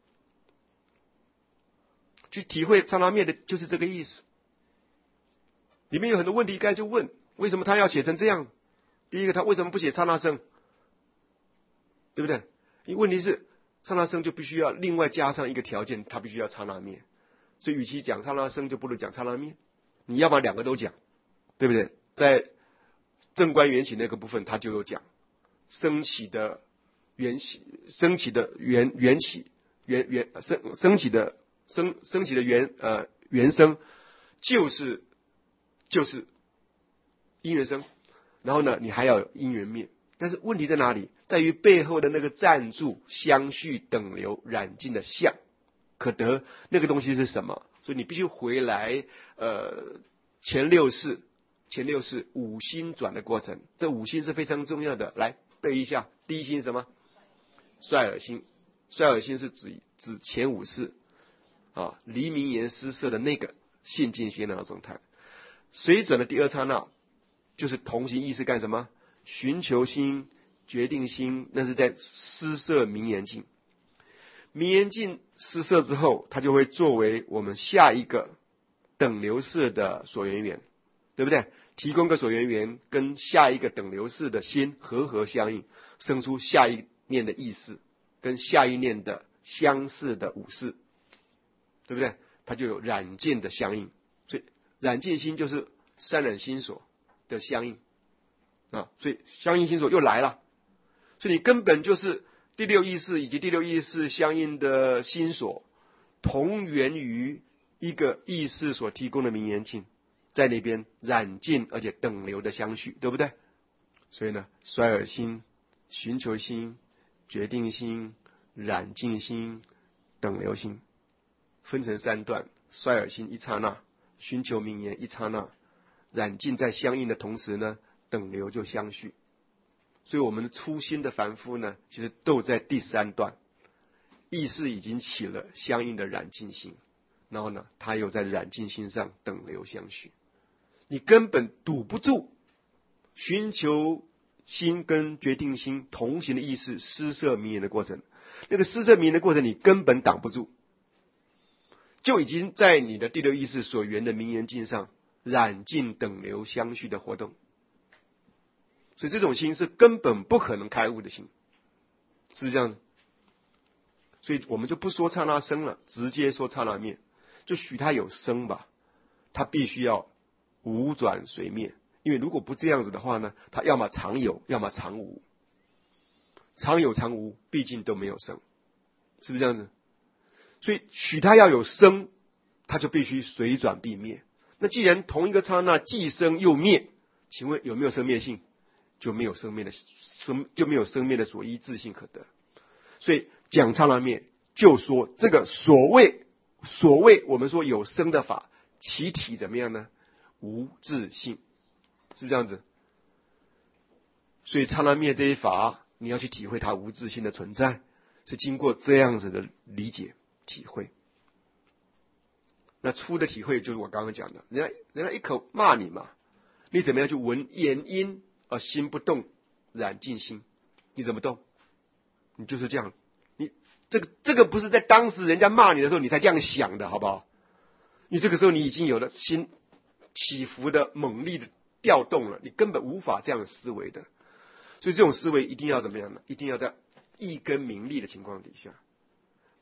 去体会刹那灭的就是这个意思。里面有很多问题该就问，为什么他要写成这样？第一个，他为什么不写刹那生？对不对？因为问题是刹那生就必须要另外加上一个条件，他必须要刹那灭。所以与其讲刹那生，就不如讲刹那灭。你要把两个都讲，对不对？在正观缘起那个部分，他就有讲升起的缘起，升起的缘缘起，缘缘升升起的升升起的缘呃缘生，就是就是因缘生。然后呢，你还要有因缘灭。但是问题在哪里？在于背后的那个暂住、相续、等流、染尽的相可得，那个东西是什么？所以你必须回来，呃，前六世，前六世五心转的过程，这五心是非常重要的。来背一下，第一心是什么？率尔心，率尔心是指指前五世啊，离名言施设的那个现境现那的状态。随转的第二刹那，就是同行意识干什么？寻求心、决定心，那是在施设名言境。名言境施设之后，它就会作为我们下一个等流式的所缘缘，对不对？提供个所缘缘，跟下一个等流式的心和合相应，生出下一念的意识，跟下一念的相似的五识，对不对？它就有染尽的相应，所以染尽心就是三染心所的相应啊，所以相应心所又来了，所以你根本就是第六意识以及第六意识相应的心所，同源于一个意识所提供的名言境，在那边染尽而且等流的相续，对不对？所以呢，率尔心、寻求心、决定心、染尽心、等流心，分成三段：率尔心一刹那，寻求名言一刹那，染尽在相应的同时呢，等流就相续。所以我们初心的凡夫呢，其实都在第三段，意识已经起了相应的染尽心，然后呢，他又在染尽心上等流相续，你根本堵不住寻求心跟决定心同行的意识施设名言的过程，那个施设名言的过程你根本挡不住，就已经在你的第六意识所缘的名言境上染尽等流相续的活动。所以这种心是根本不可能开悟的心，是不是这样子？所以我们就不说刹那生了，直接说刹那灭，就许它有生吧，它必须要无转随灭，因为如果不这样子的话呢，它要么常有，要么常无，常有常无，毕竟都没有生，是不是这样子？所以许它要有生，它就必须随转必灭。那既然同一个刹那既生又灭，请问有没有生灭性？就没有生灭的生就没有生灭的所依自性可得。所以讲刹那灭，就说这个所谓所谓我们说有生的法，其体怎么样呢？无自性，是这样子。所以刹那灭这一法，你要去体会它无自性的存在，是经过这样子的理解体会。那粗的体会就是我刚刚讲的，人家人家一口骂你嘛，你怎么样去闻言音？而心不动，染尽心，你怎么动？你就是这样。你这个这个不是在当时人家骂你的时候你才这样想的，好不好？你这个时候你已经有了心起伏的猛力的调动了，你根本无法这样思维的。所以这种思维一定要怎么样呢？一定要在一根明利的情况底下，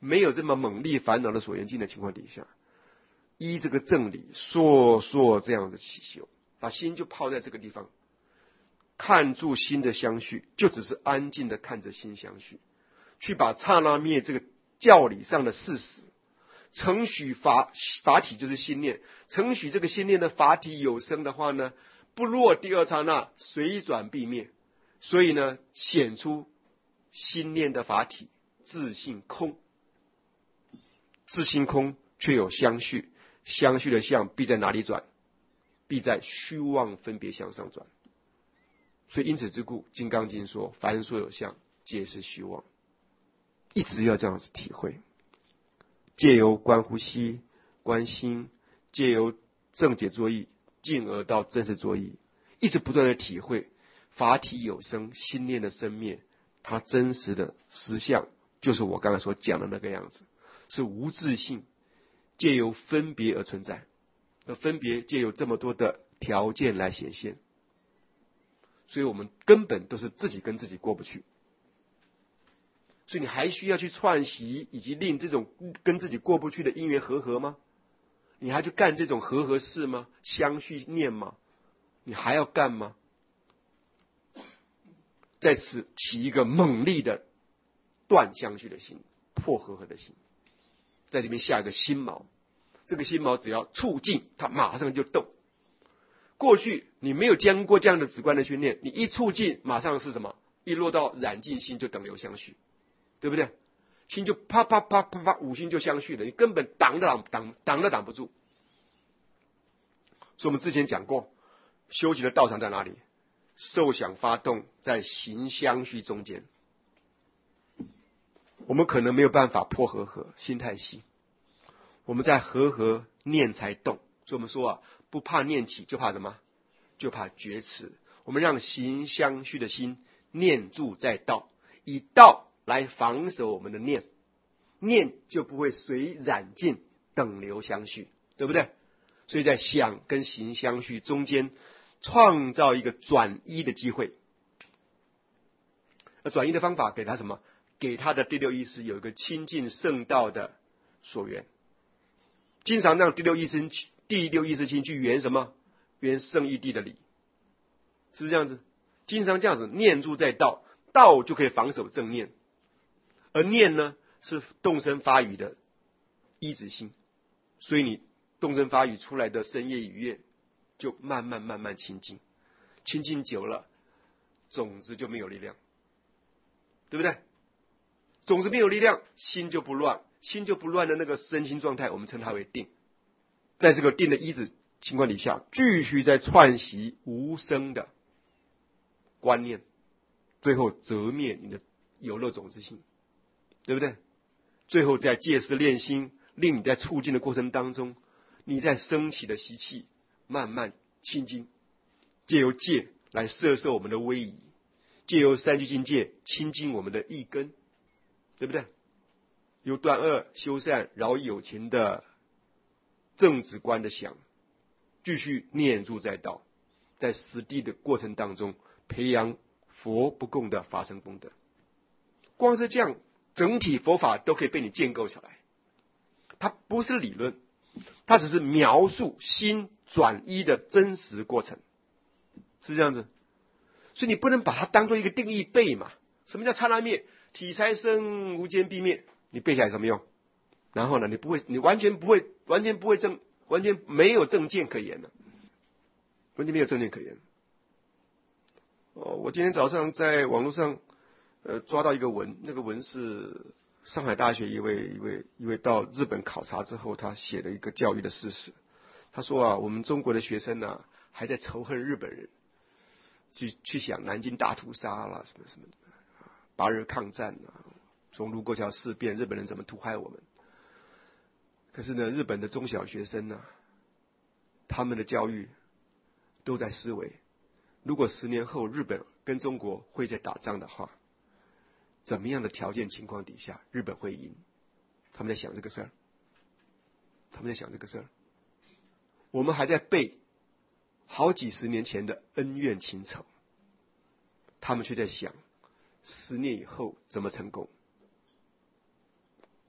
没有这么猛烈烦恼的所缘境的情况底下，依这个正理烁烁这样的起修，把心就泡在这个地方，看住心的相续，就只是安静的看着心相续，去把刹那灭这个教理上的事实，承许法法体就是心念，承许这个心念的法体有生的话呢，不落第二刹那，随转必灭，所以呢，显出心念的法体自性空，自性空却有相续，相续的相必在哪里转？必在虚妄分别相上转。所以因此之故，《金刚经》说：“凡所有相，皆是虚妄。”一直要这样子体会，借由观呼吸、观心，借由正解作意，进而到真实作意，一直不断的体会法体有生，心念的生灭，它真实的实相就是我刚才所讲的那个样子，是无自性，借由分别而存在，而分别借由这么多的条件来显现，所以我们根本都是自己跟自己过不去。所以你还需要去串习，以及令这种跟自己过不去的因缘和合吗？你还去干这种和合事吗？相续念吗？你还要干吗？在此起一个猛力的断相续的心，破和合的心，在这边下一个心锚，这个心锚只要触境，它马上就动。过去你没有经过这样的直观的训练，你一触境，马上是什么？一落到染净心就等流相续，对不对？心就啪啪啪啪啪，五心就相续了，你根本挡都挡挡挡都挡不住。所以我们之前讲过，修行的道场在哪里？受想发动在行相续中间。我们可能没有办法破和合，心太细。我们在和合念才动，所以我们说啊，不怕念起，就怕什么？就怕觉迟。我们让行相续的心念住在道，以道来防守我们的念，念就不会随染尽等流相续，对不对？所以在想跟行相续中间创造一个转依的机会。而转依的方法给他什么？给他的第六意识有一个亲近圣道的所缘，经常让第六意识第六意识心去圆什么？圆圣义谛的理，是不是这样子？经常这样子念住在道，道就可以防守正念，而念呢是动身发语的依止心，所以你动身发语出来的深夜语乐就慢慢慢慢清净，清净久了，种子就没有力量，对不对？种子没有力量，心就不乱，心就不乱的那个身心状态，我们称它为定。在这个定的依止情况底下，继续在串习无声的观念，最后折灭你的有漏种子性，对不对？最后在戒思练心，令你在促进的过程当中，你在升起的习气慢慢清净，借由戒来摄受我们的威仪，借由三聚境界清净我们的意根，对不对？由断恶修善饶有情的正直观的想，继续念住在道，在实地的过程当中培养佛不共的法身功德。光是这样，整体佛法都可以被你建构起来。它不是理论，它只是描述心转依的真实过程，是这样子。所以你不能把它当做一个定义背嘛。什么叫刹那灭？体财生，无间必灭。你背下来有什么用？然后呢，你不会，你完全不会，完全不会正，完全没有正见可言的，完全没有正见可言。哦，我今天早上在网络上，呃，抓到一个文，那个文是上海大学一位一位一位到日本考察之后，他写的一个教育的事实。他说啊，我们中国的学生啊，还在仇恨日本人，去去想南京大屠杀啦，什么什么的，八日抗战啊，从卢沟桥事变，日本人怎么屠害我们？可是呢，日本的中小学生呢、啊，他们的教育都在思维，如果十年后日本跟中国会在打仗的话，怎么样的条件情况底下日本会赢？他们在想这个事儿，他们在想这个事儿。我们还在背好几十年前的恩怨情仇，他们却在想十年以后怎么成功。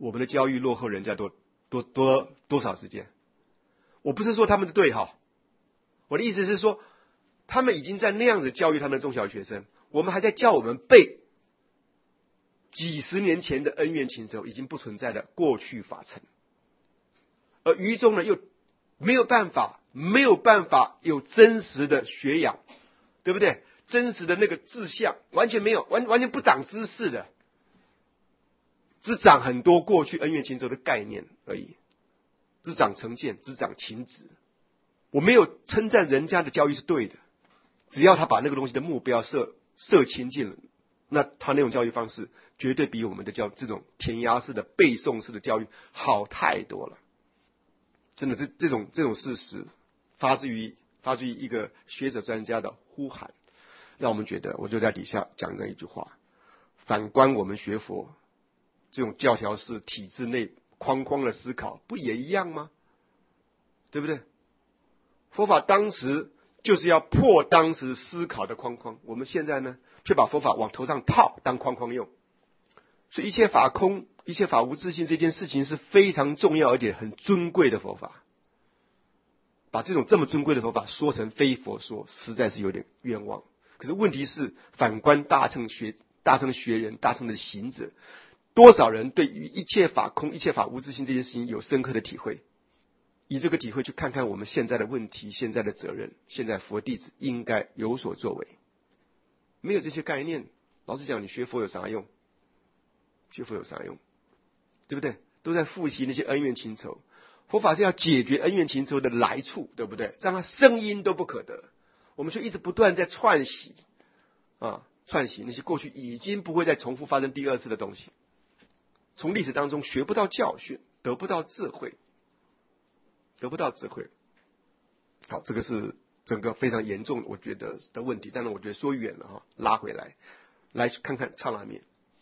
我们的教育落后人家多多多多少时间？我不是说他们的对哈，我的意思是说，他们已经在那样子教育他们的中小学生，我们还在叫我们背几十年前的恩怨情仇已经不存在的过去法程，而愚忠呢又没有办法，没有办法有真实的学养，对不对？真实的那个志向完全没有，完完全不长知识的，只长很多过去恩怨情仇的概念而已，只长成见，只长情执。我没有称赞人家的教育是对的，只要他把那个东西的目标设设清净了，那他那种教育方式绝对比我们的教这种填鸭式的背诵式的教育好太多了。真的，这这种这种事实发自于发自于一个学者专家的呼喊，让我们觉得，我就在底下讲这一句话：反观我们学佛，这种教条式体制内框框的思考，不也一样吗？对不对？佛法当时就是要破当时思考的框框，我们现在呢，却把佛法往头上套当框框用。所以一切法空，一切法无自性这件事情是非常重要而且很尊贵的佛法。把这种这么尊贵的佛法说成非佛说，实在是有点冤枉。可是问题是，反观大乘学大乘的学人，大乘的行者，多少人对于一切法空、一切法无自性这件事情有深刻的体会？以这个体会去看看我们现在的问题、现在的责任，现在佛弟子应该有所作为。没有这些概念，老实讲，你学佛有啥用？学佛有啥用？对不对？都在复习那些恩怨情仇。佛法是要解决恩怨情仇的来处，对不对？让它声音都不可得，我们就一直不断在串习啊，串习那些过去已经不会再重复发生第二次的东西。从历史当中学不到教训，得不到智慧，得不到智慧。好，这个是整个非常严重，我觉得的问题。但是我觉得说远了哈，拉回来，来看看刹那面。